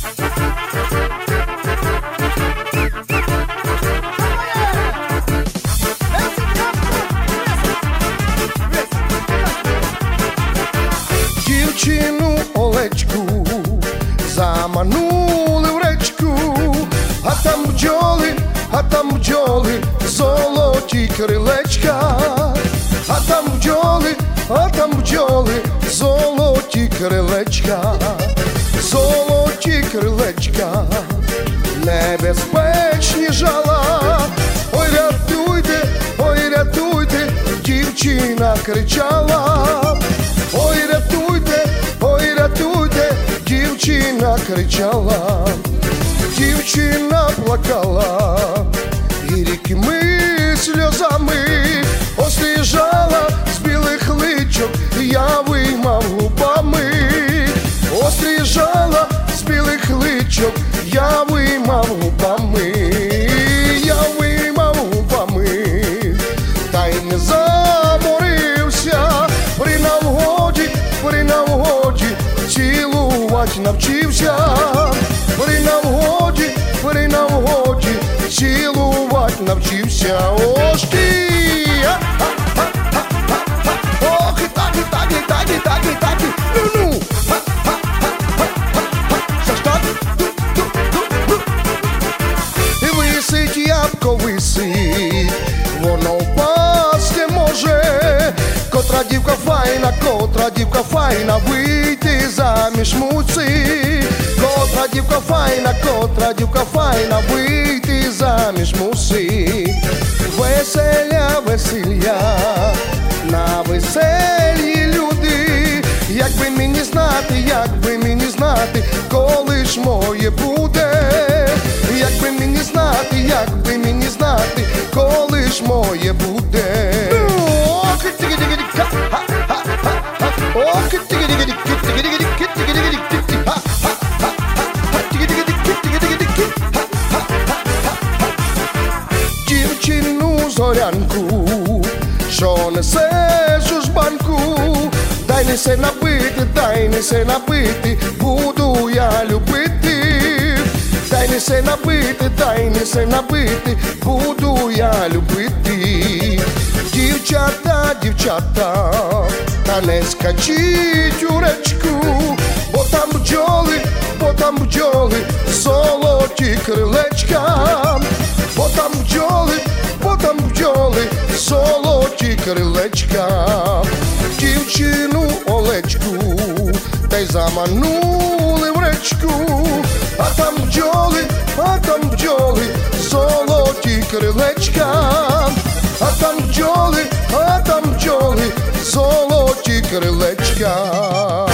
Дівчину Олечку заманули в речку, а там бджоли, золоті крилечка, а там бджоли, золоті крилечка, золоті крилечка, небезпечні жала. Ой, рятуйте, дівчина кричала. Ой, рятуйте, дівчина кричала. Дівчина плакала гіркими сльозами, острижала з білих личок, я виймав губами. Острижала з білих личок, я виймав губами. Я виймав губами, та й не заморився. При нагоді цілувать навчився. При нагоді цілувать навчився. Ось ти! Ох, і так, ну-ну! Висить ябко, висить, воно впасти може. Котра дівка файна, вийти заміж мусить. Котра дівка файна, вийти заміж мусить. Весілля, на веселі люди. Якби мені знати, коли ж моє буде. Якби мені знати, коли ж моє буде. Дівчину зорянку, що несе жужбанку, дай несе напити, буду я любити. Дай несе напити, буду я любити. Дівчата, та не скачіть у речку, бо там бджоли, золоті крилечка. Бо там бджоли, золоті крилечка. Дівчину Олечку та й заманули в речку, а там бджоли, золоті крилечка. А там бджоли, золоті крилечка.